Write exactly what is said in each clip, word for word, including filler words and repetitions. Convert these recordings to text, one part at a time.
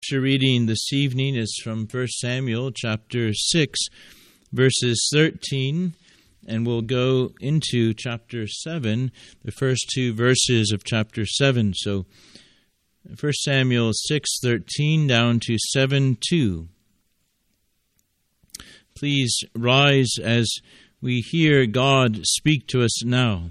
scripture reading this evening is from First Samuel chapter six, verses thirteen, and we'll go into chapter seven, the first two verses of chapter seven. So First Samuel six thirteen down to seven two. Please rise as we hear God speak to us now.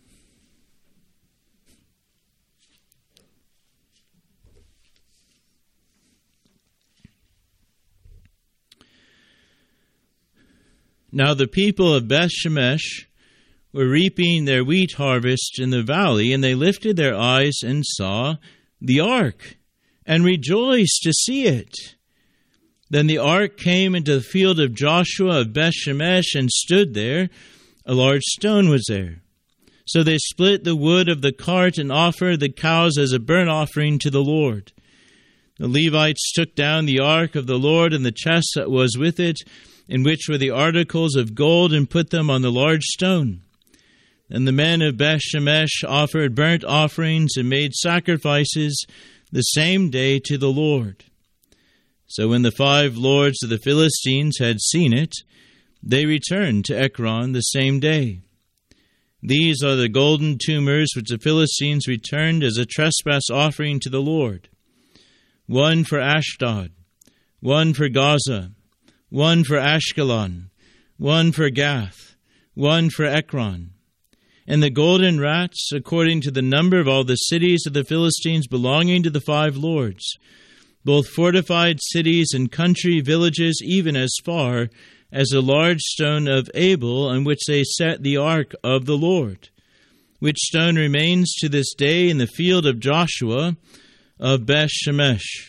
Now the people of Beth-Shemesh were reaping their wheat harvest in the valley, and they lifted their eyes and saw the ark, and rejoiced to see it. Then the ark came into the field of Joshua of Beth-Shemesh and stood there. A large stone was there. So they split the wood of the cart and offered the cows as a burnt offering to the Lord. The Levites took down the ark of the Lord and the chest that was with it, in which were the articles of gold, and put them on the large stone. And the men of Beth-Shemesh offered burnt offerings and made sacrifices the same day to the Lord. So when the five lords of the Philistines had seen it, they returned to Ekron the same day. These are the golden tumors which the Philistines returned as a trespass offering to the Lord. One for Ashdod, one for Gaza, one for Ashkelon, one for Gath, one for Ekron. And the golden rats, according to the number of all the cities of the Philistines belonging to the five lords, both fortified cities and country villages, even as far as the large stone of Abel, on which they set the ark of the Lord, which stone remains to this day in the field of Joshua of Beth-Shemesh.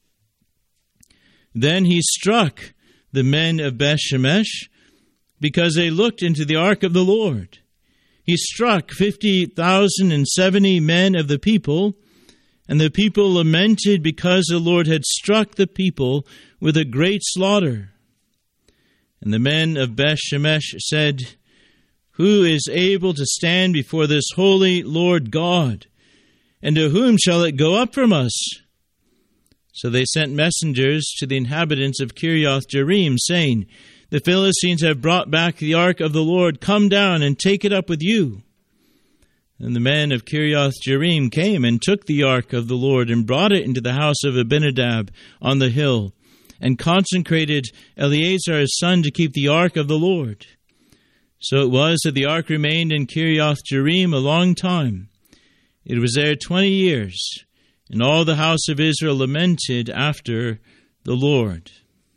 Then he struck the men of Beth-Shemesh, because they looked into the ark of the Lord. He struck fifty thousand and seventy men of the people, and the people lamented because the Lord had struck the people with a great slaughter. And the men of Beth-Shemesh said, "Who is able to stand before this holy Lord God? And to whom shall it go up from us?" So they sent messengers to the inhabitants of Kiriath-Jearim, saying, "The Philistines have brought back the ark of the Lord. Come down and take it up with you." And the men of Kiriath-Jearim came and took the ark of the Lord and brought it into the house of Abinadab on the hill, and consecrated Eleazar his son to keep the ark of the Lord. So it was that the ark remained in Kiriath-Jearim a long time. It was there twenty years. And all the house of Israel lamented after the Lord.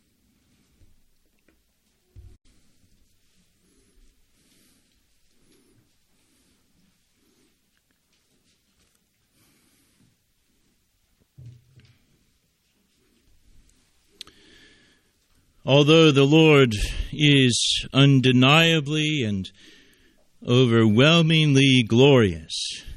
Although the Lord is undeniably and overwhelmingly glorious,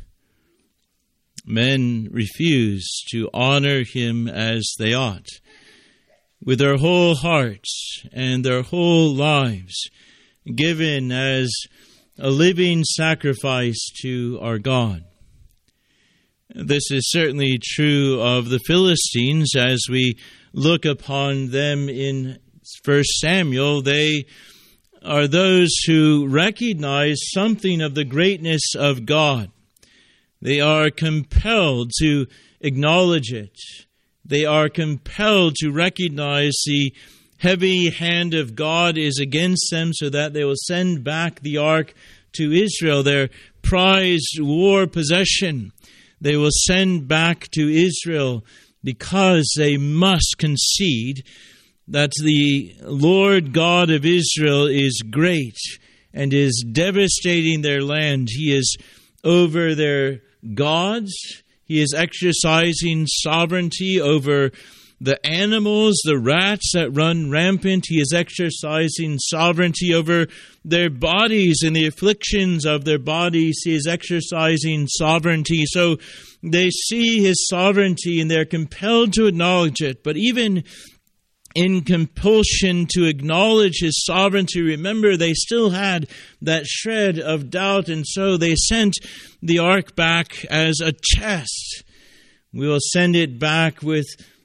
men refuse to honor him as they ought, with their whole hearts and their whole lives given as a living sacrifice to our God. This is certainly true of the Philistines. As we look upon them in First Samuel, they are those who recognize something of the greatness of God. They are compelled to acknowledge it. They are compelled to recognize the heavy hand of God is against them, so that they will send back the ark to Israel, their prized war possession. They will send back to Israel because they must concede that the Lord God of Israel is great and is devastating their land. He is over their gods. He is exercising sovereignty over the animals, the rats that run rampant. He is exercising sovereignty over their bodies and the afflictions of their bodies. He is exercising sovereignty. So they see his sovereignty and they're compelled to acknowledge it. But even in compulsion to acknowledge his sovereignty, remember, they still had that shred of doubt, and so they sent the ark back as a test. We will send it back with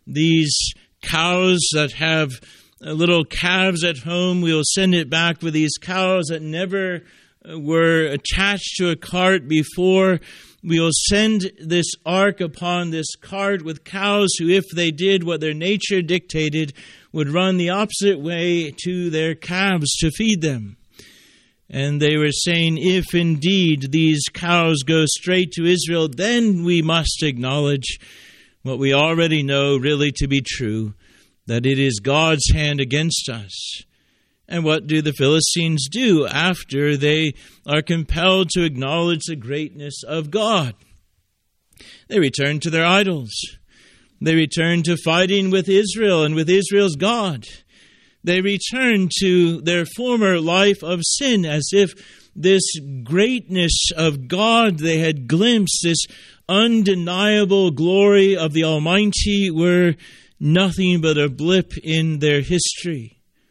these cows that have little calves at home. We'll send it back with these cows that never were attached to a cart before. We'll send this ark upon this cart with cows who, if they did what their nature dictated, would run the opposite way to their calves to feed them. And they were saying, if indeed these cows go straight to Israel, then we must acknowledge what we already know really to be true, that it is God's hand against us. And what do the Philistines do after they are compelled to acknowledge the greatness of God? They return to their idols. They return to fighting with Israel and with Israel's God. They return to their former life of sin, as if this greatness of God they had glimpsed, this undeniable glory of the Almighty, were nothing but a blip in their history.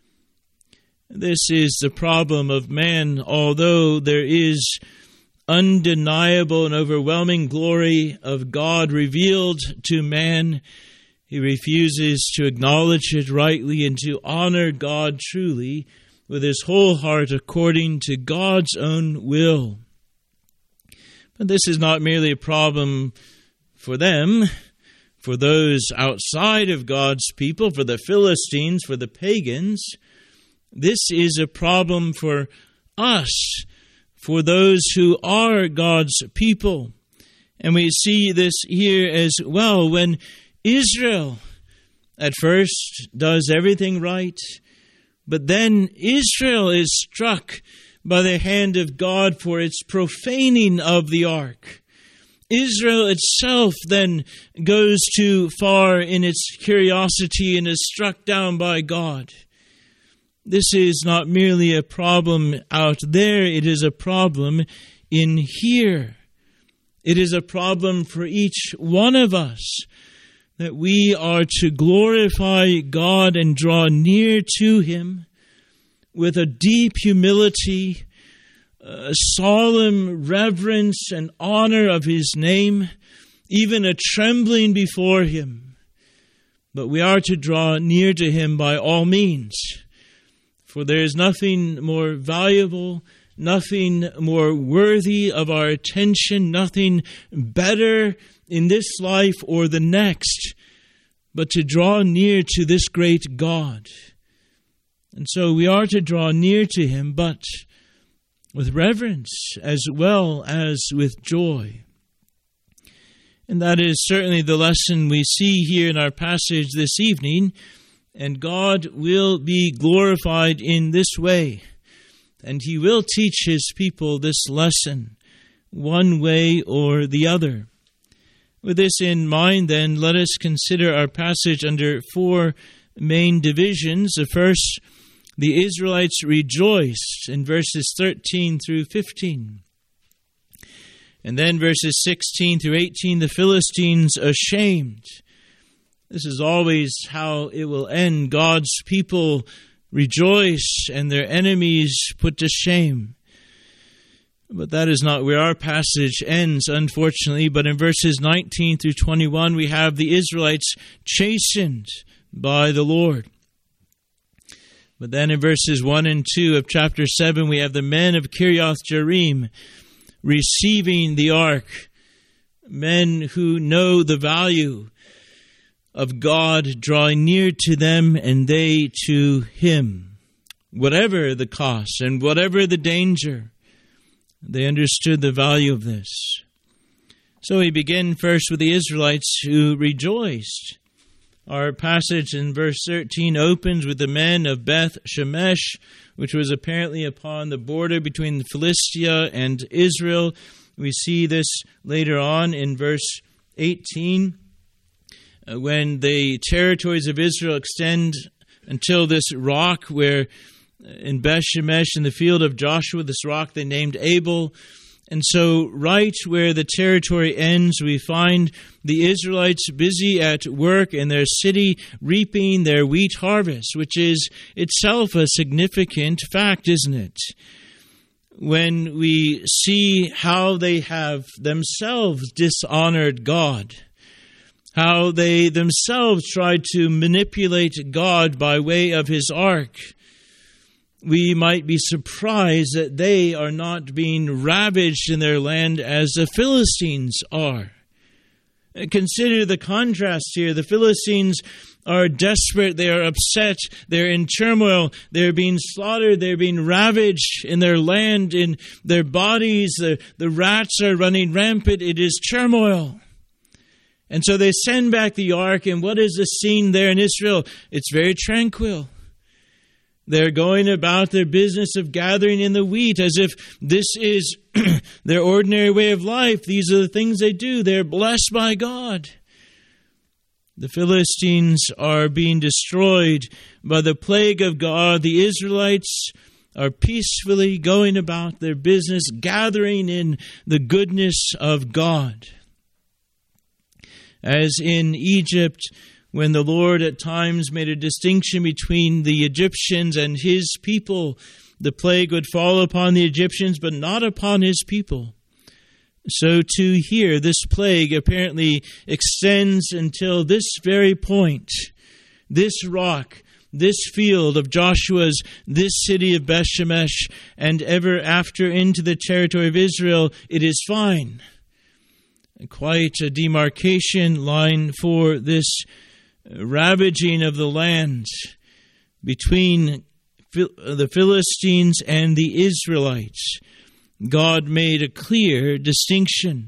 This is the problem of man. Although there is undeniable and overwhelming glory of God revealed to man, he refuses to acknowledge it rightly and to honor God truly with his whole heart according to God's own will. But this is not merely a problem for them, for those outside of God's people, for the Philistines, for the pagans. This is a problem for us, for those who are God's people. And we see this here as well when Israel at first does everything right, but then Israel is struck by the hand of God for its profaning of the ark. Israel itself then goes too far in its curiosity and is struck down by God. This is not merely a problem out there, it is a problem in here. It is a problem for each one of us, that we are to glorify God and draw near to Him with a deep humility, a solemn reverence and honor of His name, even a trembling before Him. But we are to draw near to Him by all means. For there is nothing more valuable, nothing more worthy of our attention, nothing better in this life or the next, but to draw near to this great God. And so we are to draw near to Him, but with reverence as well as with joy. And that is certainly the lesson we see here in our passage this evening. And God will be glorified in this way. And He will teach His people this lesson, one way or the other. With this in mind, then, let us consider our passage under four main divisions. The first, the Israelites rejoiced in verses thirteen through fifteen. And then verses sixteen through eighteen, the Philistines ashamed. This is always how it will end. God's people rejoice and their enemies put to shame. But that is not where our passage ends, unfortunately. But in verses nineteen through twenty-one, we have the Israelites chastened by the Lord. But then in verses one and two of chapter seven, we have the men of Kiriath Jearim receiving the ark. Men who know the value of God, drawing near to them and they to Him. Whatever the cost and whatever the danger, they understood the value of this. So we begin first with the Israelites who rejoiced. Our passage in verse thirteen opens with the men of Beth Shemesh, which was apparently upon the border between Philistia and Israel. We see this later on in verse eighteen. When the territories of Israel extend until this rock where in Beth Shemesh in the field of Joshua, this rock they named Abel. And so right where the territory ends, we find the Israelites busy at work in their city reaping their wheat harvest, which is itself a significant fact, isn't it? When we see how they have themselves dishonored God, how they themselves tried to manipulate God by way of his ark, we might be surprised that they are not being ravaged in their land as the Philistines are. Consider the contrast here. The Philistines are desperate, they are upset, they're in turmoil, they're being slaughtered, they're being ravaged in their land, in their bodies, the, the rats are running rampant, it is turmoil. And so they send back the ark, and what is the scene there in Israel? It's very tranquil. They're going about their business of gathering in the wheat as if this is their ordinary way of life. These are the things they do. They're blessed by God. The Philistines are being destroyed by the plague of God. The Israelites are peacefully going about their business, gathering in the goodness of God. As in Egypt, when the Lord at times made a distinction between the Egyptians and his people, the plague would fall upon the Egyptians, but not upon his people. So too here, this plague apparently extends until this very point, this rock, this field of Joshua's, this city of Bethshemesh, and ever after into the territory of Israel, it is fine. Quite a demarcation line for this ravaging of the land between the Philistines and the Israelites. God made a clear distinction.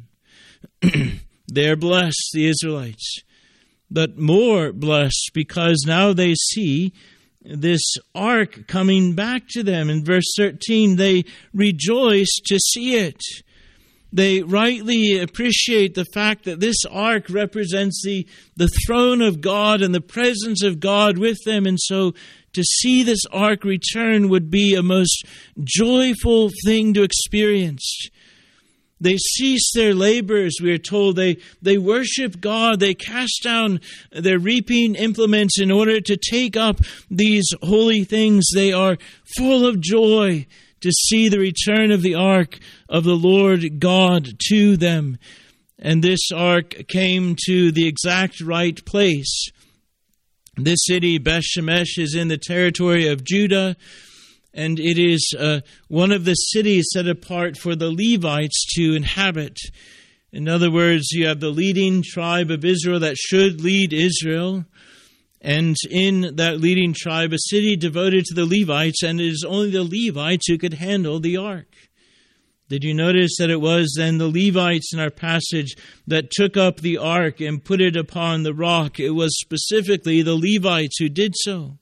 They're blessed, the Israelites, but more blessed because now they see this ark coming back to them. In verse thirteen, they rejoice to see it. They rightly appreciate the fact that this ark represents the, the throne of God and the presence of God with them. And so to see this ark return would be a most joyful thing to experience. They cease their labors, we are told. They, they worship God. They cast down their reaping implements in order to take up these holy things. They are full of joy to see the return of the ark of the Lord God to them. And this ark came to the exact right place. This city, Bethshemesh, is in the territory of Judah, and it is uh, one of the cities set apart for the Levites to inhabit. In other words, you have the leading tribe of Israel that should lead Israel, and in that leading tribe, a city devoted to the Levites, and it is only the Levites who could handle the ark. Did you notice that it was then the Levites in our passage that took up the ark and put it upon the rock? It was specifically the Levites who did so.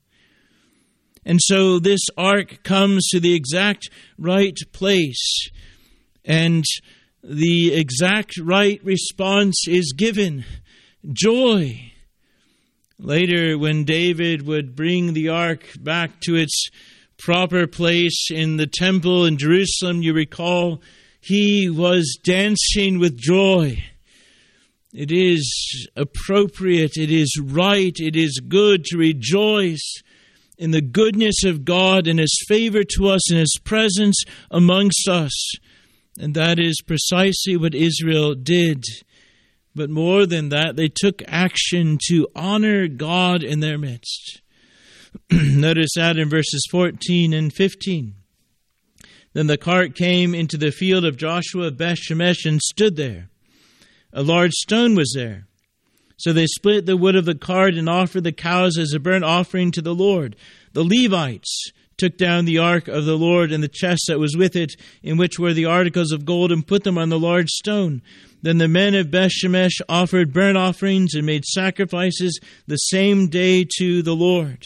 And so this ark comes to the exact right place, and the exact right response is given: joy. Later, when David would bring the ark back to its proper place in the temple in Jerusalem, you recall, he was dancing with joy. It is appropriate, it is right, it is good to rejoice in the goodness of God and His favor to us and His presence amongst us. And that is precisely what Israel did. But more than that, they took action to honor God in their midst. Notice that in verses fourteen and fifteen. Then the cart came into the field of Joshua of Bethshemesh and stood there. A large stone was there. So they split the wood of the cart and offered the cows as a burnt offering to the Lord. The Levites took down the ark of the Lord and the chest that was with it, in which were the articles of gold, and put them on the large stone. Then the men of Bethshemesh offered burnt offerings and made sacrifices the same day to the Lord.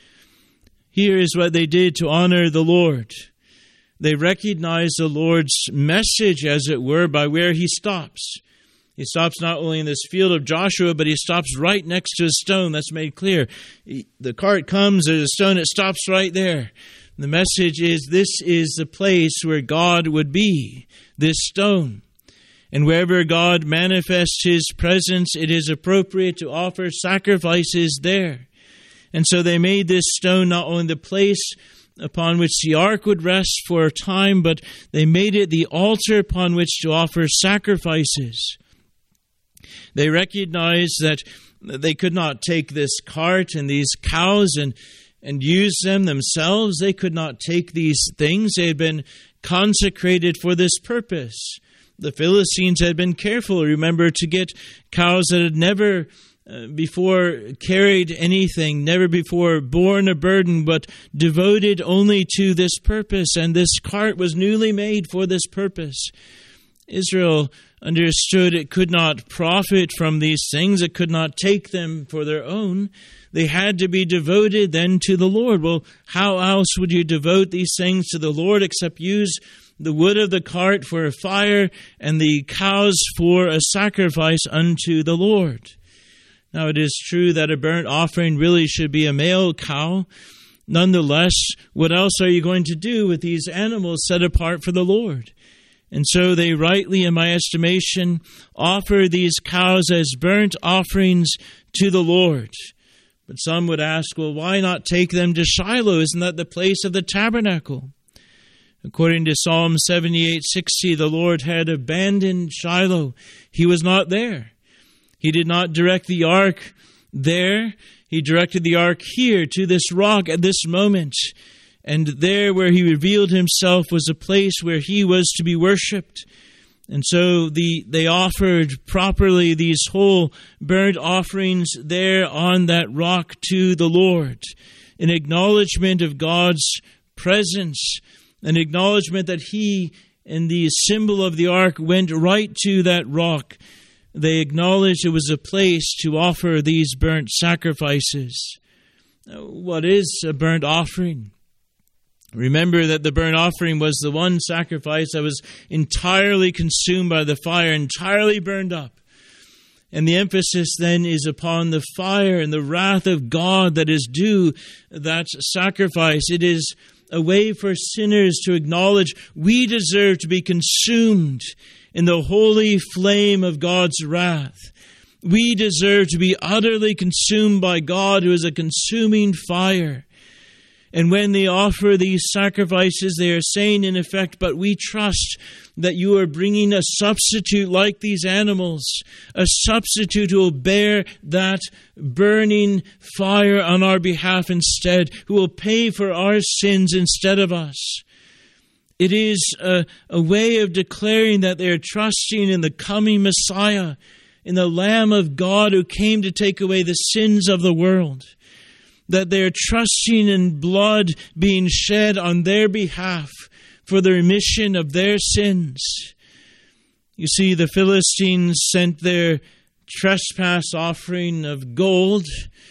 Here is what they did to honor the Lord. They recognized the Lord's message, as it were, by where He stops. He stops not only in this field of Joshua, but He stops right next to a stone. That's made clear. The cart comes, there's a stone, it stops right there. The message is, this is the place where God would be, this stone. And wherever God manifests His presence, it is appropriate to offer sacrifices there. And so they made this stone not only the place upon which the ark would rest for a time, but they made it the altar upon which to offer sacrifices. They recognized that they could not take this cart and these cows and, and use them themselves. They could not take these things. They had been consecrated for this purpose. The Philistines had been careful, remember, to get cows that had never uh, before carried anything, never before borne a burden, but devoted only to this purpose. And this cart was newly made for this purpose. Israel understood it could not profit from these things. It could not take them for their own. They had to be devoted then to the Lord. Well, how else would you devote these things to the Lord except use the wood of the cart for a fire and the cows for a sacrifice unto the Lord? Now, it is true that a burnt offering really should be a male cow. Nonetheless, what else are you going to do with these animals set apart for the Lord? And so they rightly, in my estimation, offer these cows as burnt offerings to the Lord. But some would ask, well, why not take them to Shiloh? Isn't that the place of the tabernacle? According to Psalm seventy-eight sixty, the Lord had abandoned Shiloh. He was not there. He did not direct the ark there. He directed the ark here to this rock at this moment. And there where he revealed himself was a place where he was to be worshipped. And so the they offered properly these whole burnt offerings there on that rock to the Lord, in acknowledgement of God's presence, an acknowledgement that he and the symbol of the ark went right to that rock. They acknowledged it was a place to offer these burnt sacrifices. Now, what is a burnt offering? Remember that the burnt offering was the one sacrifice that was entirely consumed by the fire, entirely burned up. And the emphasis then is upon the fire and the wrath of God that is due that sacrifice. It is a way for sinners to acknowledge we deserve to be consumed in the holy flame of God's wrath. We deserve to be utterly consumed by God, who is a consuming fire. And when they offer these sacrifices, they are saying, in effect, but we trust that you are bringing a substitute like these animals, a substitute who will bear that burning fire on our behalf instead, who will pay for our sins instead of us. It is a, a way of declaring that they are trusting in the coming Messiah, in the Lamb of God who came to take away the sins of the world. That they are trusting in blood being shed on their behalf for the remission of their sins. You see, the Philistines sent their trespass offering of gold,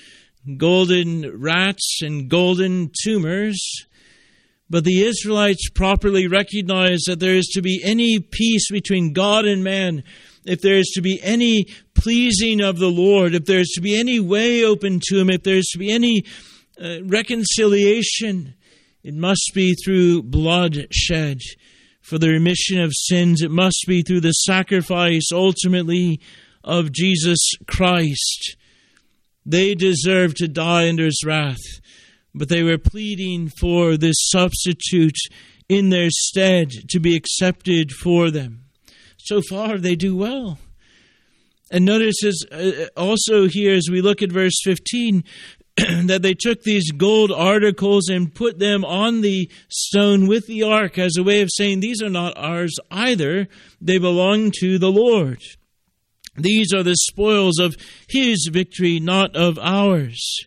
golden rats and golden tumors. But the Israelites properly recognized that there is to be any peace between God and man, if there is to be any pleasing of the Lord, if there is to be any way open to Him, if there is to be any uh, reconciliation, it must be through blood shed for the remission of sins. It must be through the sacrifice, ultimately, of Jesus Christ. They deserve to die under His wrath, but they were pleading for this substitute in their stead to be accepted for them. So far, they do well. And notice as, uh, also here as we look at verse fifteen, that they took these gold articles and put them on the stone with the ark as a way of saying, these are not ours either. They belong to the Lord. These are the spoils of His victory, not of ours.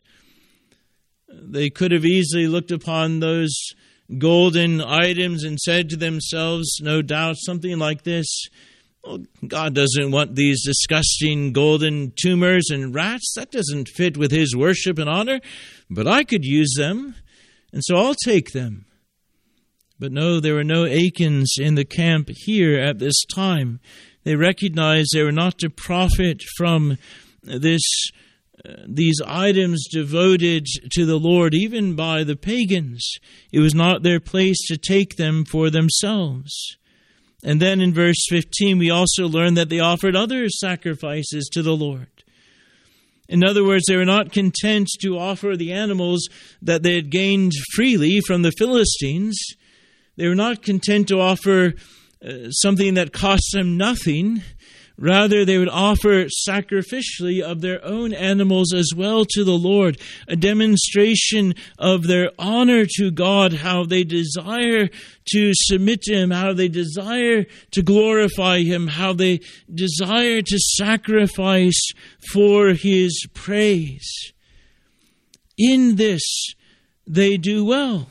They could have easily looked upon those golden items and said to themselves, no doubt, something like this, well, God doesn't want these disgusting golden tumors and rats. That doesn't fit with His worship and honor, but I could use them, and so I'll take them. But no, there were no Achans in the camp here at this time. They recognized they were not to profit from this Uh, these items devoted to the Lord, even by the pagans. It was not their place to take them for themselves. And then in verse fifteen, we also learn that they offered other sacrifices to the Lord. In other words, they were not content to offer the animals that they had gained freely from the Philistines. They were not content to offer uh, something that cost them nothing. Rather, they would offer sacrificially of their own animals as well to the Lord, a demonstration of their honor to God, how they desire to submit to Him, how they desire to glorify Him, how they desire to sacrifice for His praise. In this, they do well.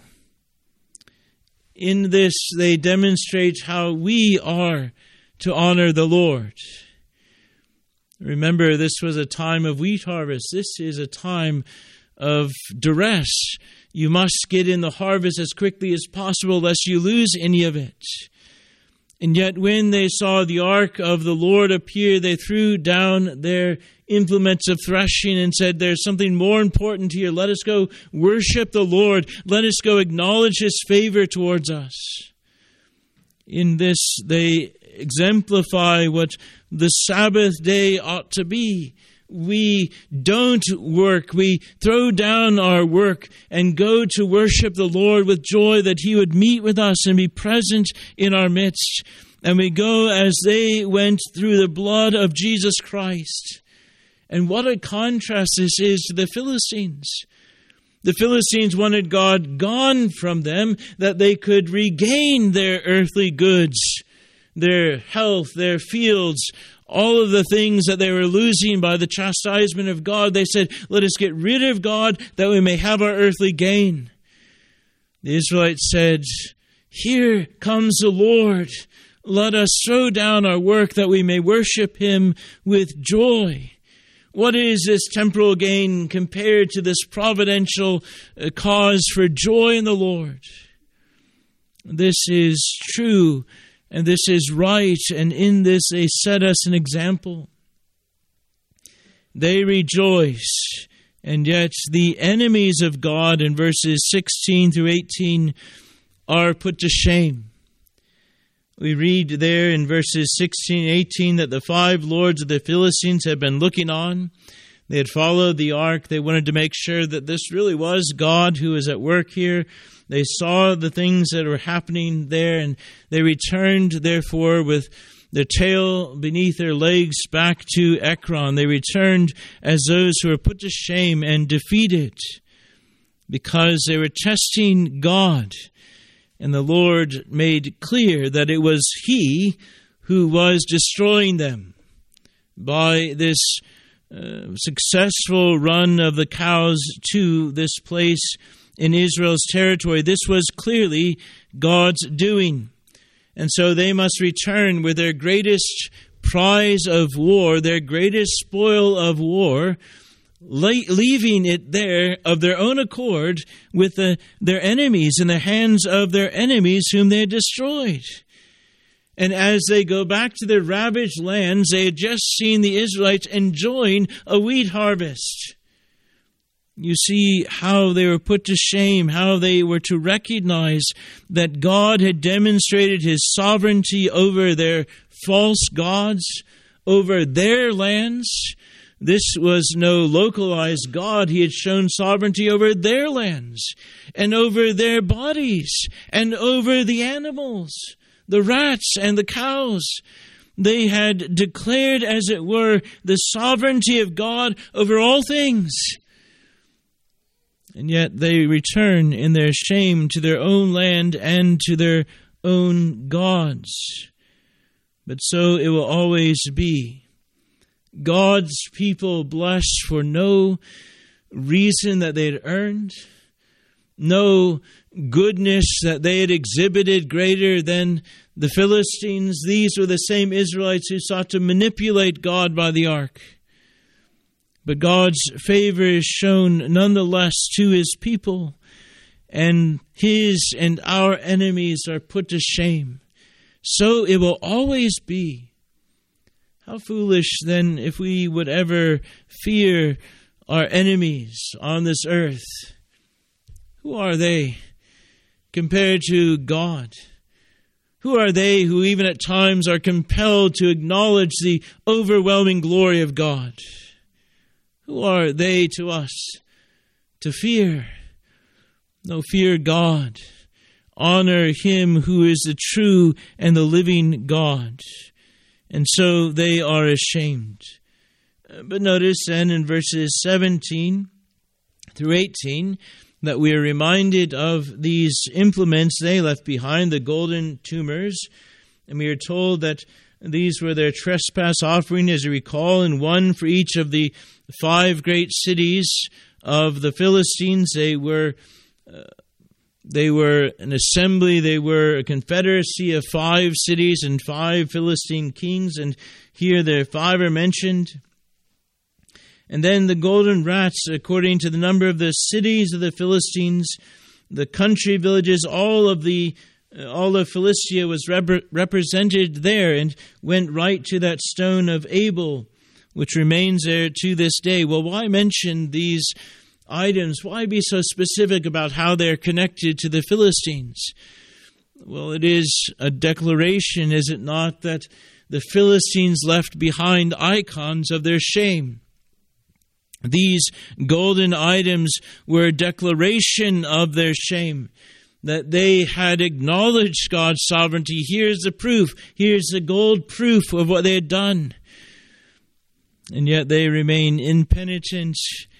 In this, they demonstrate how we are to honor the Lord. Remember, this was a time of wheat harvest. This is a time of duress. You must get in the harvest as quickly as possible, lest you lose any of it. And yet when they saw the ark of the Lord appear, they threw down their implements of threshing and said, there's something more important here. Let us go worship the Lord. Let us go acknowledge His favor towards us. In this, they exemplify what the Sabbath day ought to be. We don't work. We throw down our work and go to worship the Lord with joy that He would meet with us and be present in our midst. And we go as they went through the blood of Jesus Christ. And what a contrast this is to the Philistines. The Philistines wanted God gone from them that they could regain their earthly goods, their health, their fields, all of the things that they were losing by the chastisement of God. They said, let us get rid of God that we may have our earthly gain. The Israelites said, here comes the Lord. Let us throw down our work that we may worship Him with joy. What is this temporal gain compared to this providential cause for joy in the Lord? This is true, and this is right, and in this they set us an example. They rejoice, and yet the enemies of God in verses sixteen through eighteen are put to shame. We read there in verses sixteen and eighteen that the five lords of the Philistines had been looking on. They had followed the ark. They wanted to make sure that this really was God who was at work here. They saw the things that were happening there, and they returned, therefore, with their tail beneath their legs back to Ekron. They returned as those who were put to shame and defeated because they were testing God. And the Lord made clear that it was He who was destroying them by this uh, successful run of the cows to this place in Israel's territory. This was clearly God's doing. And so they must return with their greatest prize of war, their greatest spoil of war, leaving it there of their own accord with the, their enemies, in the hands of their enemies whom they had destroyed. And as they go back to their ravaged lands, they had just seen the Israelites enjoying a wheat harvest. You see how they were put to shame, how they were to recognize that God had demonstrated His sovereignty over their false gods, over their lands. This was no localized God. He had shown sovereignty over their lands and over their bodies and over the animals, the rats and the cows. They had declared, as it were, the sovereignty of God over all things. And yet they return in their shame to their own land and to their own gods. But so it will always be. God's people blessed for no reason that they had earned, no goodness that they had exhibited greater than the Philistines. These were the same Israelites who sought to manipulate God by the ark. But God's favor is shown nonetheless to His people, and His and our enemies are put to shame. So it will always be. How foolish, then, if we would ever fear our enemies on this earth. Who are they compared to God? Who are they who even at times are compelled to acknowledge the overwhelming glory of God? Who are they to us to fear? No, fear God. Honor Him who is the true and the living God. and so they are ashamed. But notice then in verses seventeen through eighteen that we are reminded of these implements they left behind, the golden tumors, and we are told that these were their trespass offering, as you recall, and one for each of the five great cities of the Philistines. They were uh, they were an assembly, they were a confederacy of five cities and five Philistine kings, and here their five are mentioned. And then the golden rats, according to the number of the cities of the Philistines, the country villages, all of the all of Philistia was rep- represented there, and went right to that stone of Abel, which remains there to this day. Well, why mention these items? Why be so specific about how they're connected to the Philistines? Well, it is a declaration, is it not, that the Philistines left behind icons of their shame. These golden items were a declaration of their shame, that they had acknowledged God's sovereignty. Here's the proof. Here's the gold proof of what they had done. And yet they remain impenitent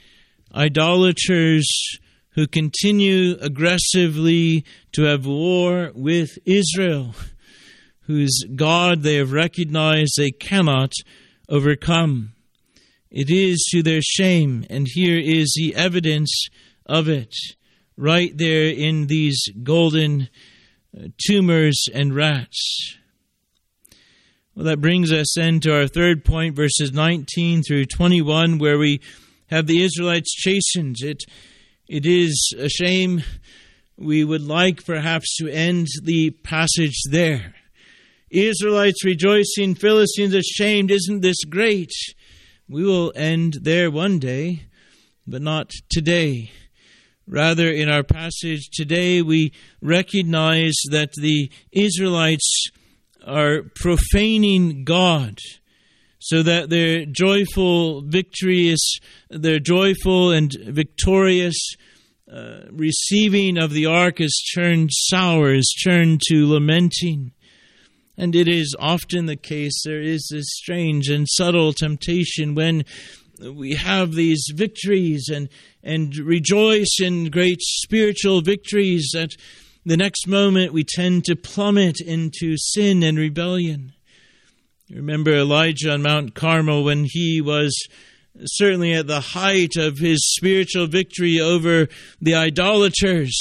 idolaters who continue aggressively to have war with Israel, whose God they have recognized they cannot overcome. It is to their shame, and here is the evidence of it, right there in these golden tumors and rats. Well, that brings us then to our third point, verses nineteen through twenty-one, where we have the Israelites chastened. It, it is a shame. We would like perhaps to end the passage there. Israelites rejoicing, Philistines ashamed. Isn't this great? We will end there one day, but not today. Rather, in our passage today, we recognize that the Israelites are profaning God, so that their joyful victorious, their joyful and victorious uh, receiving of the ark is turned sour, is turned to lamenting. And it is often the case, there is this strange and subtle temptation when we have these victories and, and rejoice in great spiritual victories, that the next moment we tend to plummet into sin and rebellion. You remember Elijah on Mount Carmel when he was certainly at the height of his spiritual victory over the idolaters.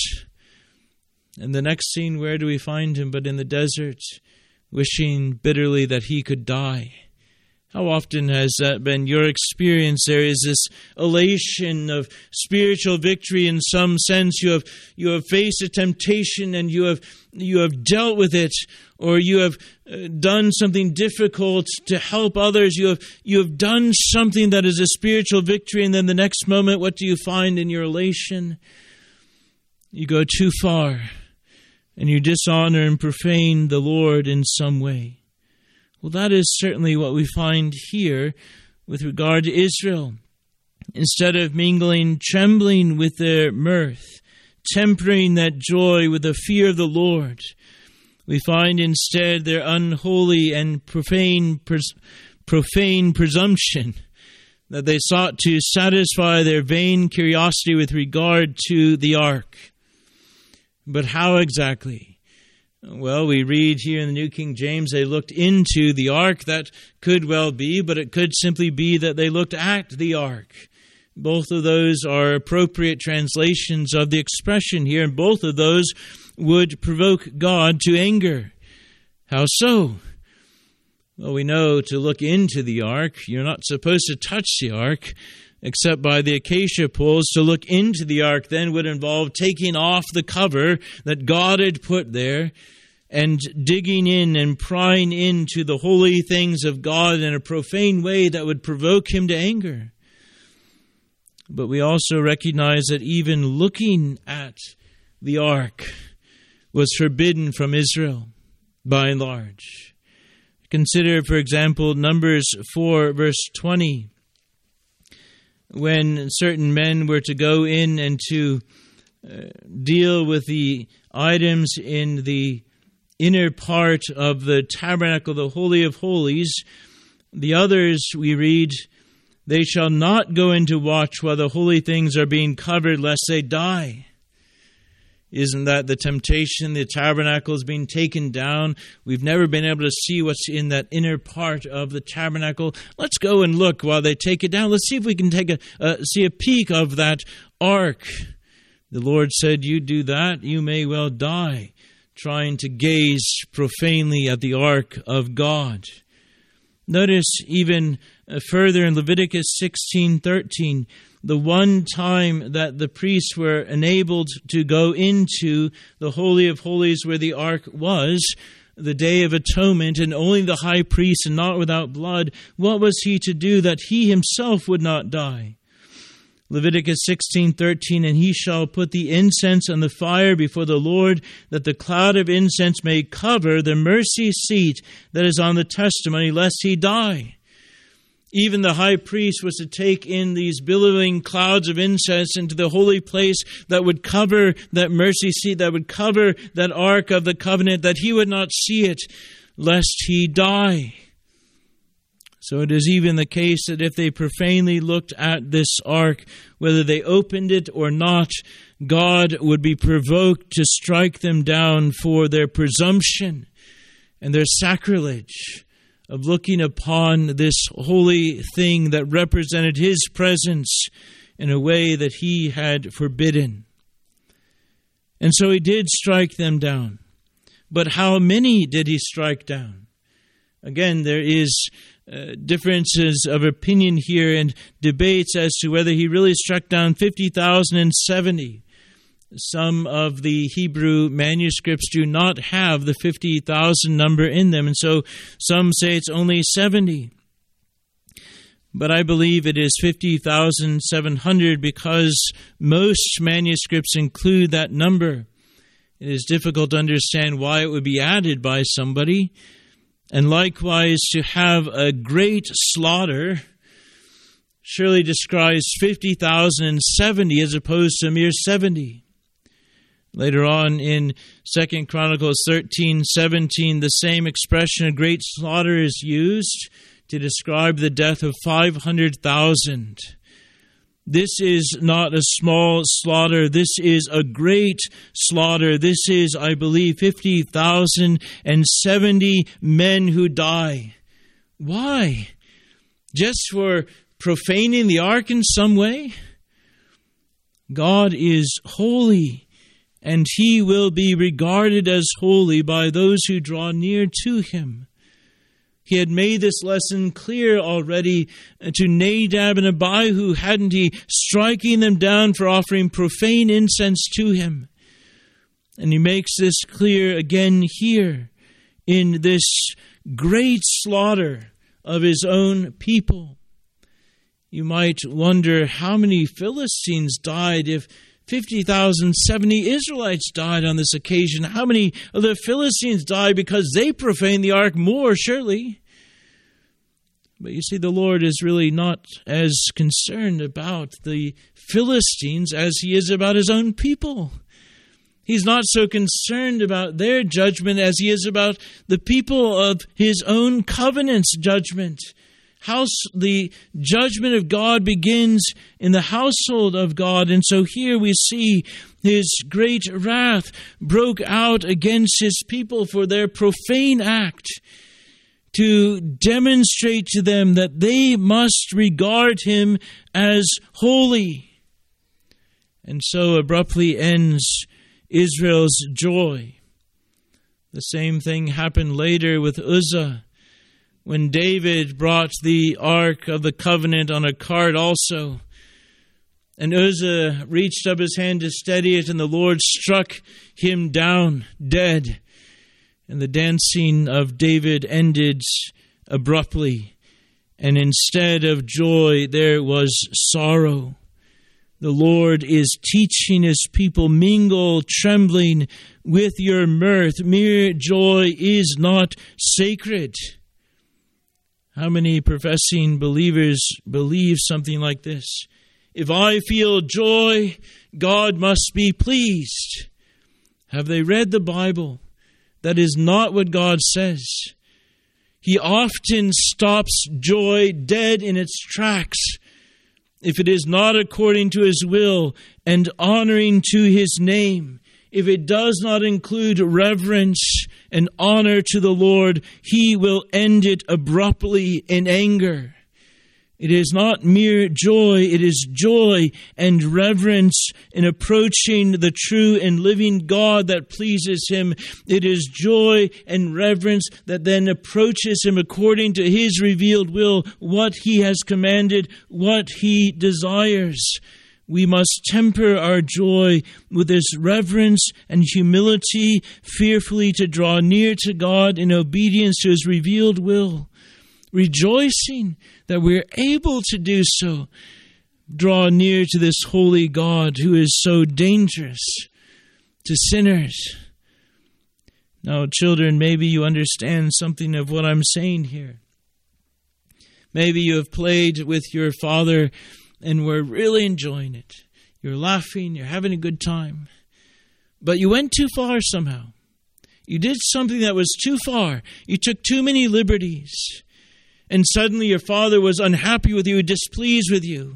And the next scene, where do we find him but in the desert, wishing bitterly that he could die? How often has that been your experience? There is this elation of spiritual victory. In some sense, you have you have faced a temptation and you have you have dealt with it, or you have uh, done something difficult to help others. You have you have done something that is a spiritual victory, and then the next moment, what do you find in your elation? You go too far, and you dishonor and profane the Lord in some way. Well, that is certainly what we find here with regard to Israel. Instead of mingling trembling with their mirth, tempering that joy with the fear of the Lord, we find instead their unholy and profane, pres- profane presumption, that they sought to satisfy their vain curiosity with regard to the ark. But how exactly? Well, we read here in the New King James, they looked into the ark. That could well be, but it could simply be that they looked at the ark. Both of those are appropriate translations of the expression here, and both of those would provoke God to anger. How so? Well, we know to look into the ark, you're not supposed to touch the ark except by the acacia poles. To look into the ark then would involve taking off the cover that God had put there and digging in and prying into the holy things of God in a profane way that would provoke him to anger. But we also recognize that even looking at the ark was forbidden from Israel by and large. Consider, for example, Numbers four, verse twenty. When certain men were to go in and to uh, deal with the items in the inner part of the tabernacle, the Holy of Holies. The others, we read, they shall not go in to watch while the holy things are being covered, lest they die. Isn't that the temptation? The tabernacle is being taken down. We've never been able to see what's in that inner part of the tabernacle. Let's go and look while they take it down. Let's see if we can take a uh, see a peek of that ark. The Lord said, you do that, you may well die, trying to gaze profanely at the ark of God. Notice even further in Leviticus sixteen thirteen, the one time that the priests were enabled to go into the Holy of Holies where the ark was, the Day of Atonement, and only the high priest and not without blood, what was he to do that he himself would not die? Leviticus sixteen thirteen, and he shall put the incense on the fire before the Lord, that the cloud of incense may cover the mercy seat that is on the testimony, lest he die. Even the high priest was to take in these billowing clouds of incense into the holy place that would cover that mercy seat, that would cover that ark of the covenant, that he would not see it, lest he die. So it is even the case that if they profanely looked at this ark, whether they opened it or not, God would be provoked to strike them down for their presumption and their sacrilege of looking upon this holy thing that represented his presence in a way that he had forbidden. And so he did strike them down. But how many did he strike down? Again, there is uh, differences of opinion here and debates as to whether he really struck down fifty thousand and seventy. Some of the Hebrew manuscripts do not have the fifty thousand number in them, and so some say it's only seventy. But I believe it is fifty thousand seven hundred because most manuscripts include that number. It is difficult to understand why it would be added by somebody. And likewise, to have a great slaughter surely describes fifty thousand seventy as opposed to a mere seventy. Later on in Second Chronicles thirteen seventeen, the same expression, a great slaughter, is used to describe the death of five hundred thousand. This is not a small slaughter. This is a great slaughter. This is, I believe, fifty thousand seventy men who die. Why? Just for profaning the ark in some way? God is holy, and he will be regarded as holy by those who draw near to him. He had made this lesson clear already to Nadab and Abihu, hadn't he? Striking them down for offering profane incense to him. And he makes this clear again here in this great slaughter of his own people. You might wonder how many Philistines died if fifty thousand seventy Israelites died on this occasion. How many of the Philistines died because they profaned the ark more, surely? But you see, the Lord is really not as concerned about the Philistines as he is about his own people. He's not so concerned about their judgment as he is about the people of his own covenant's judgment. House, the judgment of God begins in the household of God. And so here we see his great wrath broke out against his people for their profane act, to demonstrate to them that they must regard him as holy. And so abruptly ends Israel's joy. The same thing happened later with Uzzah, when David brought the Ark of the Covenant on a cart also. And Uzzah reached up his hand to steady it, and the Lord struck him down dead. And the dancing of David ended abruptly. And instead of joy, there was sorrow. The Lord is teaching his people, mingle trembling with your mirth. Mere joy is not sacred. How many professing believers believe something like this? If I feel joy, God must be pleased. Have they read the Bible? That is not what God says. He often stops joy dead in its tracks if it is not according to His will and honoring to His name. If it does not include reverence and honor to the Lord, He will end it abruptly in anger. It is not mere joy, it is joy and reverence in approaching the true and living God that pleases Him. It is joy and reverence that then approaches Him according to His revealed will, what He has commanded, what He desires. We must temper our joy with this reverence and humility, fearfully to draw near to God in obedience to His revealed will, rejoicing that we are able to do so, draw near to this holy God who is so dangerous to sinners. Now, children, maybe you understand something of what I'm saying here. Maybe you have played with your father and were really enjoying it. You're laughing, you're having a good time. But you went too far somehow. You did something that was too far. You took too many liberties. And suddenly your father was unhappy with you, displeased with you.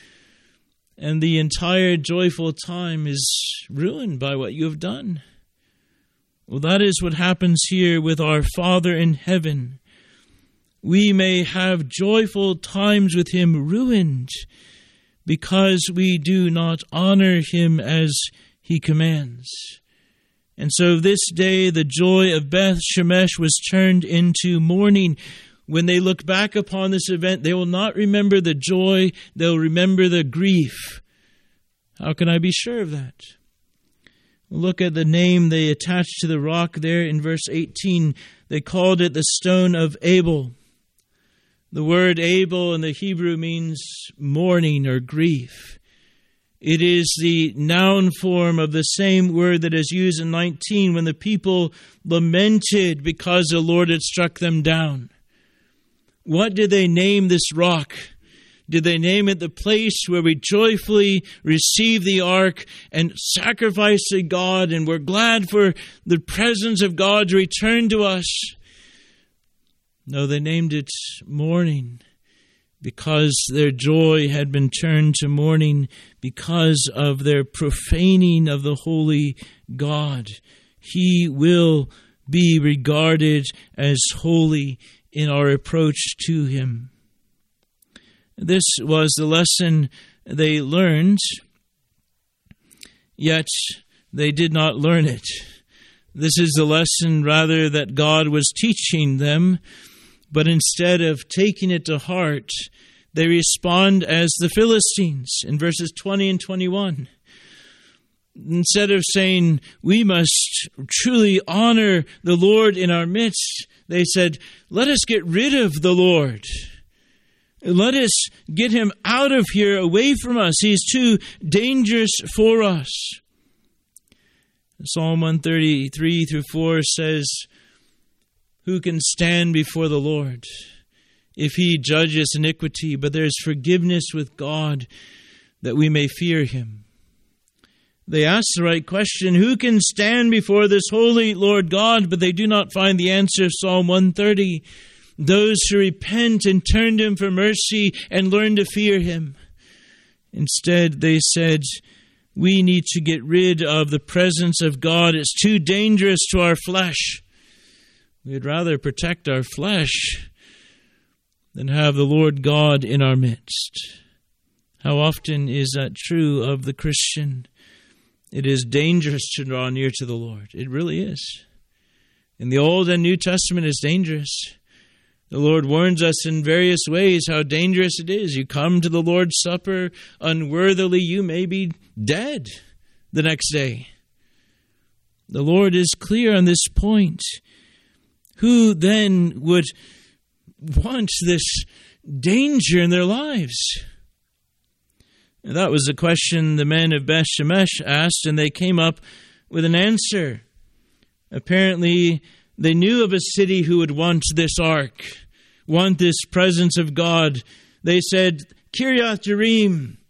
And the entire joyful time is ruined by what you have done. Well, that is what happens here with our Father in heaven. We may have joyful times with Him ruined because we do not honor Him as He commands. And so this day the joy of Beth Shemesh was turned into mourning. When they look back upon this event, they will not remember the joy, they'll remember the grief. How can I be sure of that? Look at the name they attached to the rock there in verse eighteen. They called it the stone of Abel. The word Abel in the Hebrew means mourning or grief. It is the noun form of the same word that is used in nineteen when the people lamented because the Lord had struck them down. What did they name this rock? Did they name it the place where we joyfully receive the ark and sacrifice to God and we're glad for the presence of God to return to us? No, they named it mourning because their joy had been turned to mourning because of their profaning of the holy God. He will be regarded as holy in our approach to Him. This was the lesson they learned, yet they did not learn it. This is the lesson rather that God was teaching them, but instead of taking it to heart, they respond as the Philistines in verses twenty and twenty-one. Instead of saying, we must truly honor the Lord in our midst, they said, let us get rid of the Lord. Let us get Him out of here, away from us. He's too dangerous for us. Psalm one thirty-three through four says, who can stand before the Lord if He judges iniquity? But there is forgiveness with God that we may fear Him. They ask the right question, who can stand before this holy Lord God? But they do not find the answer of Psalm one thirty. Those who repent and turn to Him for mercy and learn to fear Him. Instead, they said, we need to get rid of the presence of God. It's too dangerous to our flesh. We'd rather protect our flesh than have the Lord God in our midst. How often is that true of the Christian? It is dangerous to draw near to the Lord. It really is. In the Old and New Testament, it's dangerous. The Lord warns us in various ways how dangerous it is. You come to the Lord's Supper unworthily, you may be dead the next day. The Lord is clear on this point. Who then would want this danger in their lives? And that was the question the men of Beth Shemesh asked, and they came up with an answer. Apparently, they knew of a city who would want this ark, want this presence of God. They said, Kiriath Jearim,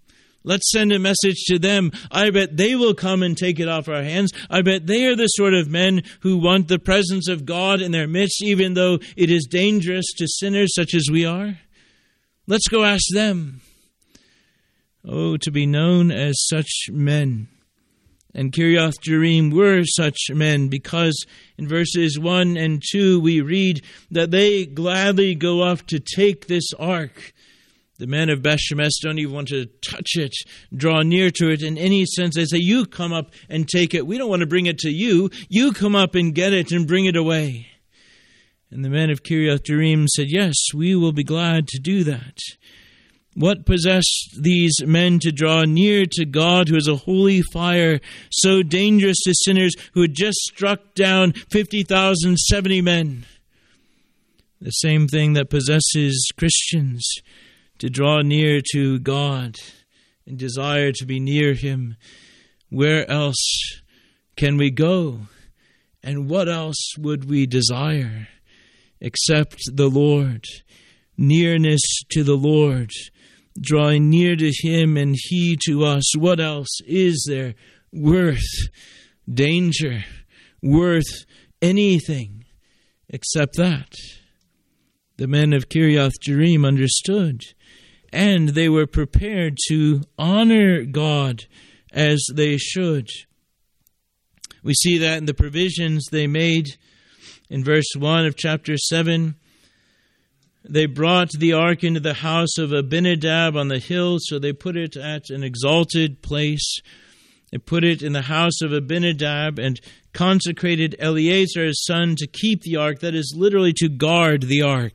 Let's send a message to them. I bet they will come and take it off our hands. I bet they are the sort of men who want the presence of God in their midst, even though it is dangerous to sinners such as we are. Let's go ask them. Oh, to be known as such men. And Kiriath Jearim were such men, because in verses one and two we read that they gladly go up to take this ark. The men of Beth Shemesh don't even want to touch it, draw near to it in any sense. They say, you come up and take it. We don't want to bring it to you. You come up and get it and bring it away. And the men of Kiriath Jearim said, yes, we will be glad to do that. What possessed these men to draw near to God, who is a holy fire, so dangerous to sinners, who had just struck down fifty thousand seventy men? The same thing that possesses Christians to draw near to God and desire to be near Him. Where else can we go? And what else would we desire except the Lord? Nearness to the Lord, drawing near to Him and He to us. What else is there worth danger, worth anything except that? The men of Kiriath Jearim understood, and they were prepared to honor God as they should. We see that in the provisions they made in verse one of chapter seven. They brought the ark into the house of Abinadab on the hill, so they put it at an exalted place. They put it in the house of Abinadab and consecrated Eleazar his son to keep the ark, that is literally to guard the ark.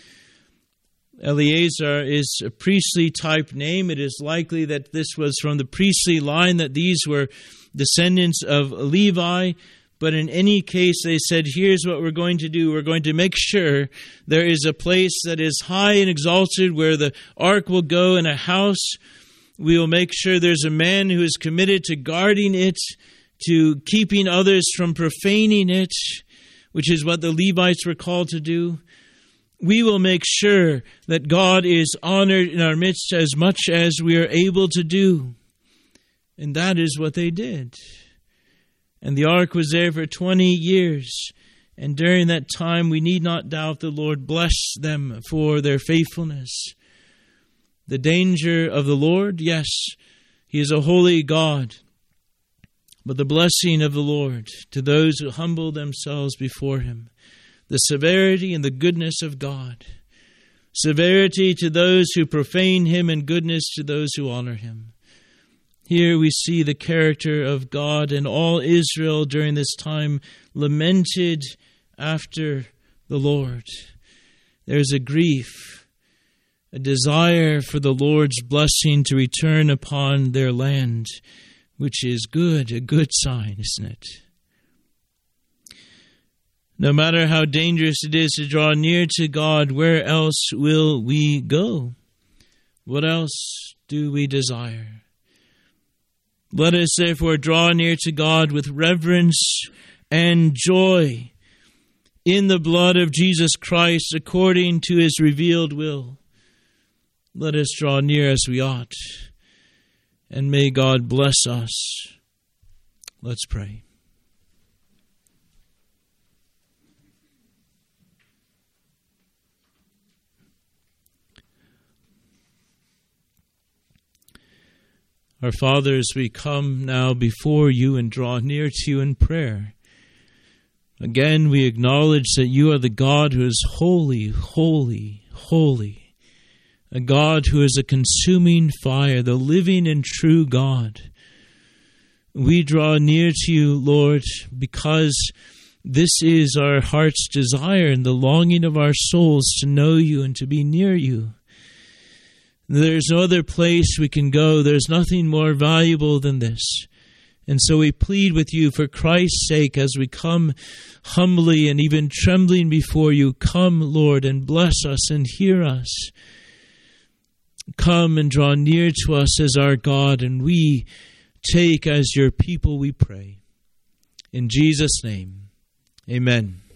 Eleazar is a priestly type name. It is likely that this was from the priestly line, that these were descendants of Levi. But in any case, they said, here's what we're going to do. We're going to make sure there is a place that is high and exalted where the ark will go, in a house. We will make sure there's a man who is committed to guarding it, to keeping others from profaning it, which is what the Levites were called to do. We will make sure that God is honored in our midst as much as we are able to do. And that is what they did. And the ark was there for twenty years. And during that time, we need not doubt the Lord blessed them for their faithfulness. The danger of the Lord, yes, He is a holy God. But the blessing of the Lord to those who humble themselves before Him. The severity and the goodness of God. Severity to those who profane Him, and goodness to those who honor Him. Here we see the character of God, and all Israel during this time lamented after the Lord. There's a grief, a desire for the Lord's blessing to return upon their land, which is good, a good sign, isn't it? No matter how dangerous it is to draw near to God, where else will we go? What else do we desire? Let us therefore draw near to God with reverence and joy in the blood of Jesus Christ, according to His revealed will. Let us draw near as we ought, and may God bless us. Let's pray. Our Father, as we come now before You and draw near to You in prayer, again we acknowledge that You are the God who is holy, holy, holy, a God who is a consuming fire, the living and true God. We draw near to You, Lord, because this is our heart's desire and the longing of our souls to know You and to be near You. There's no other place we can go. There's nothing more valuable than this. And so we plead with You for Christ's sake as we come humbly and even trembling before You. Come, Lord, and bless us and hear us. Come and draw near to us as our God, and we take as Your people, we pray. In Jesus' name, amen.